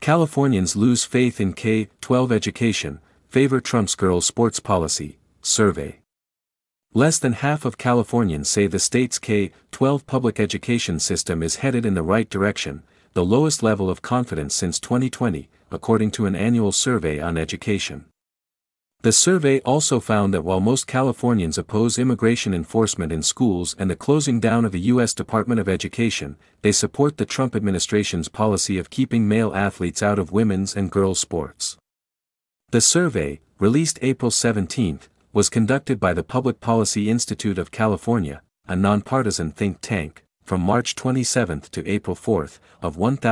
Californians lose faith in K-12 education, favor Trump's girls' sports policy, survey. Less than half of Californians say the state's K-12 public education system is headed in the right direction, the lowest level of confidence since 2020, according to an annual survey on education. The survey also found that while most Californians oppose immigration enforcement in schools and the closing down of the U.S. Department of Education, they support the Trump administration's policy of keeping male athletes out of women's and girls' sports. The survey, released April 17, was conducted by the Public Policy Institute of California, a nonpartisan think tank, from March 27 to April 4, of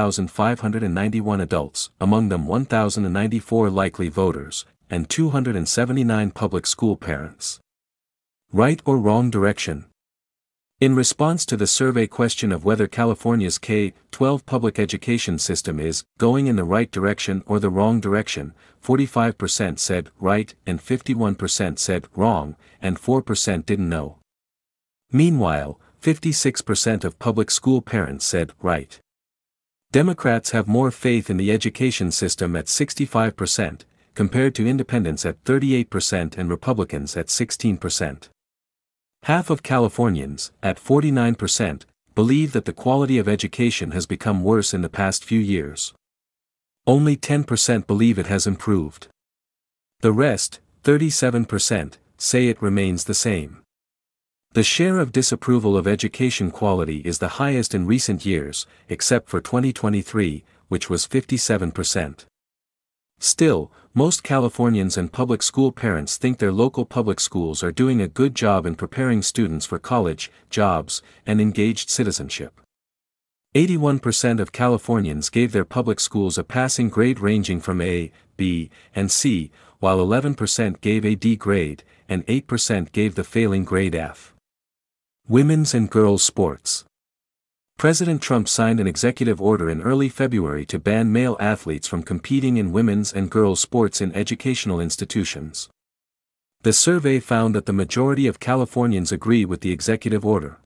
1,591 adults, among them 1,094 likely voters, and 279 public school parents. Right or wrong direction? In response to the survey question of whether California's K-12 public education system is going in the right direction or the wrong direction, 45% said right and 51% said wrong, and 4% didn't know. Meanwhile, 56% of public school parents said right. Democrats have more faith in the education system at 65%, compared to independents at 38% and Republicans at 16%. Half of Californians, at 49%, believe that the quality of education has become worse in the past few years. Only 10% believe it has improved. The rest, 37%, say it remains the same. The share of disapproval of education quality is the highest in recent years, except for 2023, which was 57%. Still, most Californians and public school parents think their local public schools are doing a good job in preparing students for college, jobs, and engaged citizenship. 81% of Californians gave their public schools a passing grade ranging from A, B, and C, while 11% gave a D grade, and 8% gave the failing grade F. Women's and girls' sports. President Trump signed an executive order in early February to ban male athletes from competing in women's and girls' sports in educational institutions. The survey found that the majority of Californians agree with the executive order.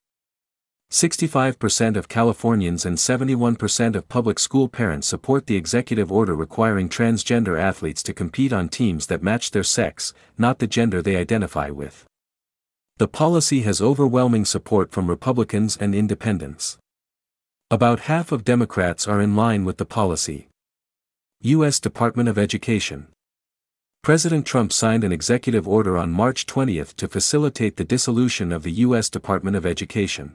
65% of Californians and 71% of public school parents support the executive order requiring transgender athletes to compete on teams that match their sex, not the gender they identify with. The policy has overwhelming support from Republicans and independents. About half of Democrats are in line with the policy. U.S. Department of Education. President Trump signed an executive order on March 20 to facilitate the dissolution of the U.S. Department of Education.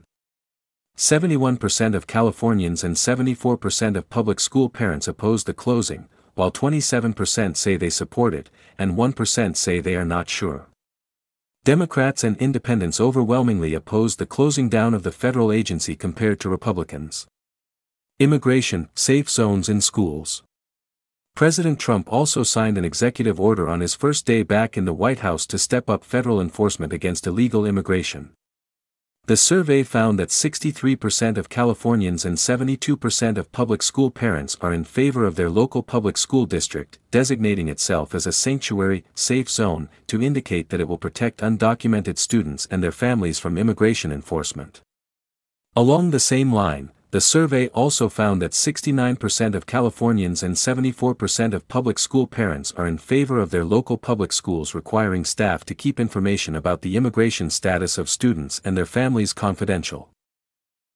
71% of Californians and 74% of public school parents oppose the closing, while 27% say they support it, and 1% say they are not sure. Democrats and independents overwhelmingly opposed the closing down of the federal agency compared to Republicans. Immigration, safe zones in schools. President Trump also signed an executive order on his first day back in the White House to step up federal enforcement against illegal immigration. The survey found that 63% of Californians and 72% of public school parents are in favor of their local public school district designating itself as a sanctuary, safe zone, to indicate that it will protect undocumented students and their families from immigration enforcement. Along the same line, the survey also found that 69% of Californians and 74% of public school parents are in favor of their local public schools requiring staff to keep information about the immigration status of students and their families confidential.